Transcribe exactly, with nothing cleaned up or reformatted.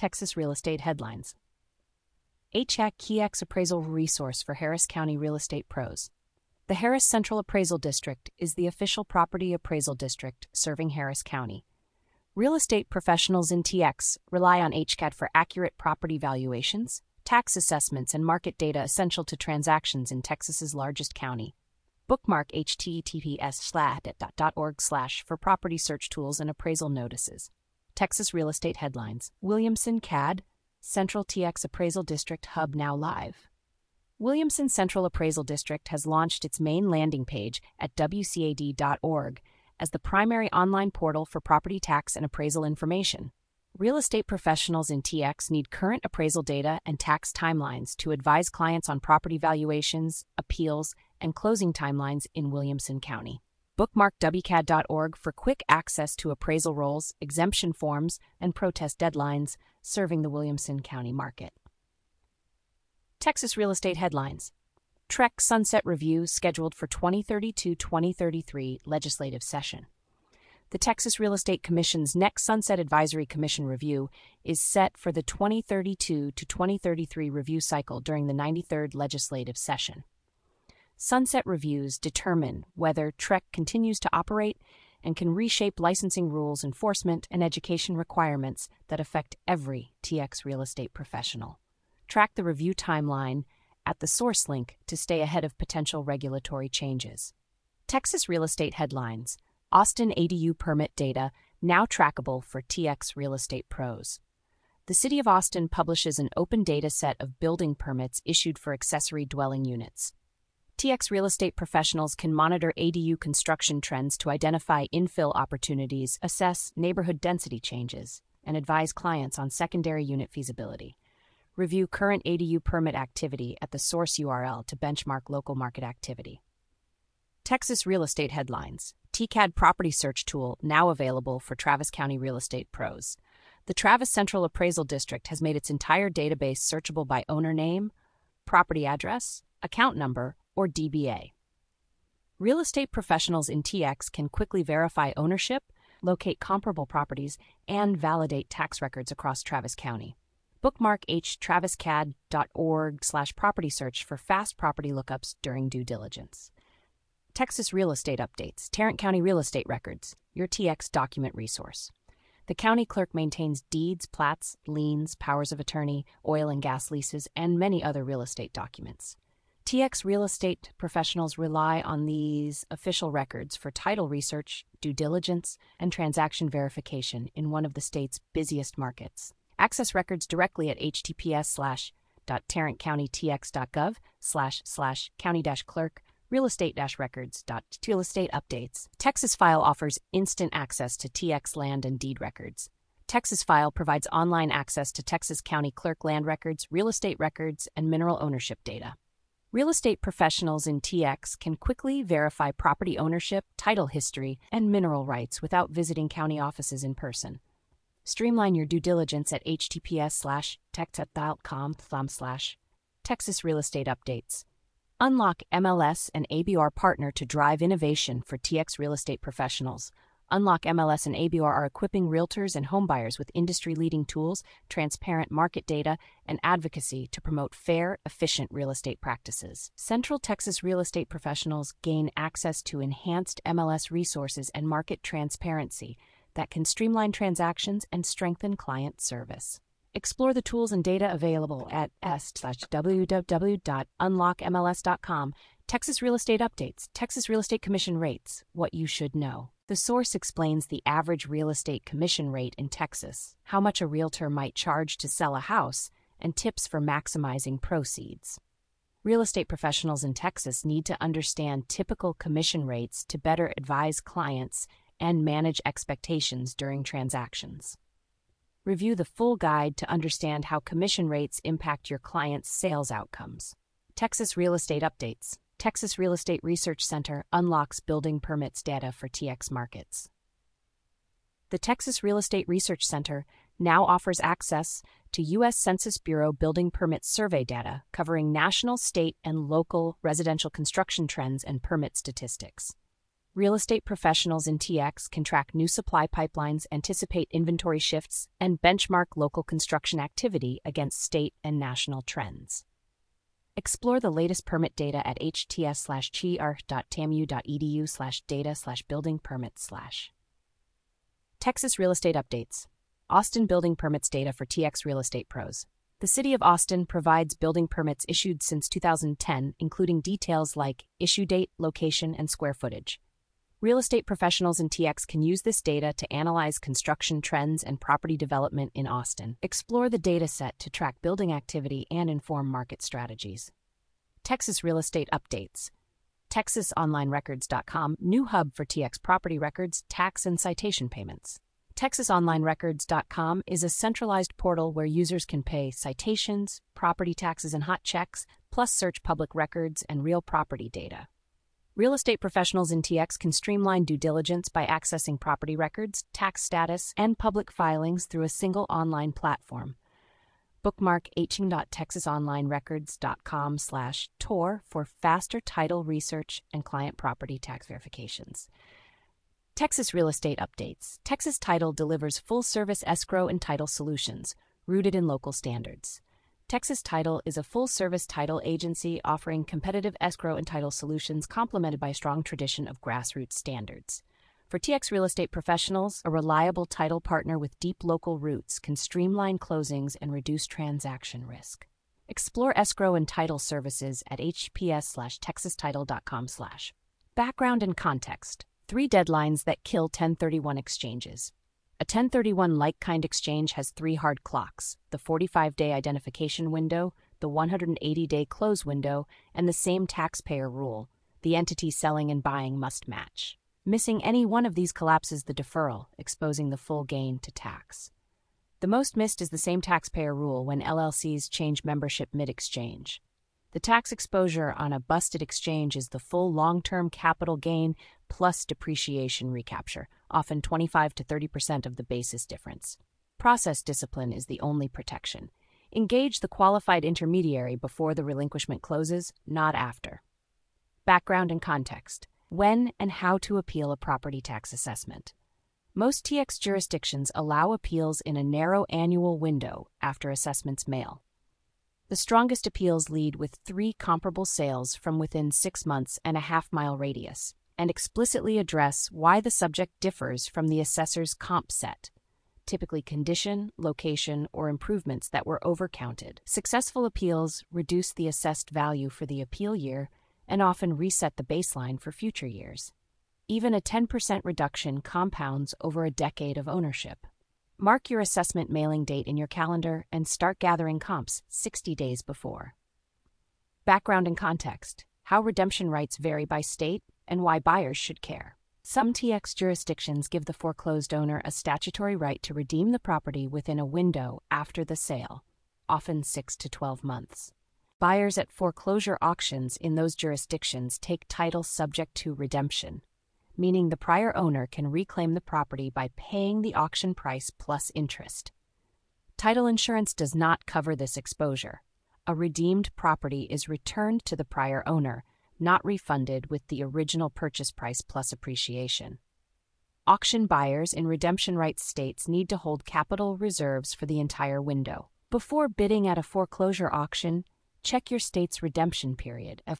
Texas Real Estate Headlines. H A C K E X Appraisal Resource for Harris County Real Estate Pros. The Harris Central Appraisal District is the official property appraisal district serving Harris County. Real estate professionals in T X rely on H C A D for accurate property valuations, tax assessments, and market data essential to transactions in Texas's largest county. Bookmark H T T P S slash dot org slash for property search tools and appraisal notices. Texas Real Estate Headlines. Williamson C A D, Central T X Appraisal District Hub now live. Williamson Central Appraisal District has launched its main landing page at W C A D dot org as the primary online portal for property tax and appraisal information. Real estate professionals in T X need current appraisal data and tax timelines to advise clients on property valuations, appeals, and closing timelines in Williamson County. Bookmark W C A D dot org for quick access to appraisal rolls, exemption forms, and protest deadlines serving the Williamson County market. Texas Real Estate Headlines. T R E C Sunset Review scheduled for twenty thirty-two to twenty thirty-three legislative session. The Texas Real Estate Commission's next Sunset Advisory Commission review is set for the twenty thirty-two to twenty thirty-three review cycle during the ninety-third legislative session. Sunset reviews determine whether T R E C continues to operate and can reshape licensing rules, enforcement, and education requirements that affect every T X real estate professional. Track the review timeline at the source link to stay ahead of potential regulatory changes. Texas Real Estate Headlines. Austin A D U permit data now trackable for T X real estate pros. The City of Austin publishes an open data set of building permits issued for accessory dwelling units. T X real estate professionals can monitor A D U construction trends to identify infill opportunities, assess neighborhood density changes, and advise clients on secondary unit feasibility. Review current A D U permit activity at the source U R L to benchmark local market activity. Texas Real Estate Headlines. T C A D Property Search Tool now available for Travis County real estate pros. The Travis Central Appraisal District has made its entire database searchable by owner name, property address, account number, or D B A. Real estate professionals in T X can quickly verify ownership, locate comparable properties, and validate tax records across Travis County. Bookmark H travis C A D dot org slash property search for fast property lookups during due diligence. Texas Real Estate Updates. Tarrant County Real Estate Records, your T X document resource. The county clerk maintains deeds, plats, liens, powers of attorney, oil and gas leases, and many other real estate documents. T X real estate professionals rely on these official records for title research, due diligence, and transaction verification in one of the state's busiest markets. Access records directly at https slash dot tarrant county tx dot gov slash slash county dash clerk real estate dash records dot real estate updates. Texas File offers instant access to T X land and deed records. Texas File provides online access to Texas County Clerk land records, real estate records, and mineral ownership data. Real estate professionals in T X can quickly verify property ownership, title history, and mineral rights without visiting county offices in person. Streamline your due diligence at https slash texas.com slash Texas Real Estate Updates. Unlock M L S and A B R partner to drive innovation for T X real estate professionals. Unlock M L S and A B R are equipping realtors and homebuyers with industry-leading tools, transparent market data, and advocacy to promote fair, efficient real estate practices. Central Texas real estate professionals gain access to enhanced M L S resources and market transparency that can streamline transactions and strengthen client service. Explore the tools and data available at s slash w w w dot unlock m l s dot com. Texas Real Estate Updates. Texas Real Estate Commission Rates. What you should know. The source explains the average real estate commission rate in Texas, how much a realtor might charge to sell a house, and tips for maximizing proceeds. Real estate professionals in Texas need to understand typical commission rates to better advise clients and manage expectations during transactions. Review the full guide to understand how commission rates impact your client's sales outcomes. Texas Real Estate Updates. Texas Real Estate Research Center unlocks building permits data for T X markets. The Texas Real Estate Research Center now offers access to U S Census Bureau building permit survey data covering national, state, and local residential construction trends and permit statistics. Real estate professionals in T X can track new supply pipelines, anticipate inventory shifts, and benchmark local construction activity against state and national trends. Explore the latest permit data at hts slash chi.tamu.edu slash data slash building permits slash. Texas Real Estate Updates. Austin Building Permits Data for T X Real Estate Pros. The City of Austin provides building permits issued since two thousand ten, including details like issue date, location, and square footage. Real estate professionals in T X can use this data to analyze construction trends and property development in Austin. Explore the data set to track building activity and inform market strategies. Texas Real Estate Updates. Texas Online Records dot com, new hub for T X property records, tax, and citation payments. Texas Online Records dot com is a centralized portal where users can pay citations, property taxes, and hot checks, plus search public records and real property data. Real estate professionals in T X can streamline due diligence by accessing property records, tax status, and public filings through a single online platform. Bookmark hing dot texas online records dot com slash tour for faster title research and client property tax verifications. Texas Real Estate Updates. Texas Title delivers full-service escrow and title solutions, rooted in local standards. Texas Title is a full-service title agency offering competitive escrow and title solutions complemented by a strong tradition of grassroots standards. For T X real estate professionals, a reliable title partner with deep local roots can streamline closings and reduce transaction risk. Explore escrow and title services at hps slash texas title dot com slash. Background and context. Three deadlines that kill ten thirty-one exchanges. A ten thirty-one like-kind exchange has three hard clocks: the forty-five day identification window, the one hundred eighty day close window, and the same taxpayer rule: the entity selling and buying must match. Missing any one of these collapses the deferral, exposing the full gain to tax. The most missed is the same taxpayer rule when L L Cs change membership mid-exchange. The tax exposure on a busted exchange is the full long-term capital gain plus depreciation recapture, often twenty-five to thirty percent of the basis difference. Process discipline is the only protection. Engage the qualified intermediary before the relinquishment closes, not after. Background and context. When and how to appeal a property tax assessment. Most T X jurisdictions allow appeals in a narrow annual window after assessments mail. The strongest appeals lead with three comparable sales from within six months and a half-mile radius, and explicitly address why the subject differs from the assessor's comp set, typically condition, location, or improvements that were overcounted. Successful appeals reduce the assessed value for the appeal year and often reset the baseline for future years. Even a ten percent reduction compounds over a decade of ownership. Mark your assessment mailing date in your calendar and start gathering comps sixty days before. Background and context. How redemption rights vary by state and why buyers should care. Some T X jurisdictions give the foreclosed owner a statutory right to redeem the property within a window after the sale, often six to twelve months. Buyers at foreclosure auctions in those jurisdictions take title subject to redemption, meaning the prior owner can reclaim the property by paying the auction price plus interest. Title insurance does not cover this exposure. A redeemed property is returned to the prior owner, not refunded with the original purchase price plus appreciation. Auction buyers in redemption rights states need to hold capital reserves for the entire window. Before bidding at a foreclosure auction, check your state's redemption period. A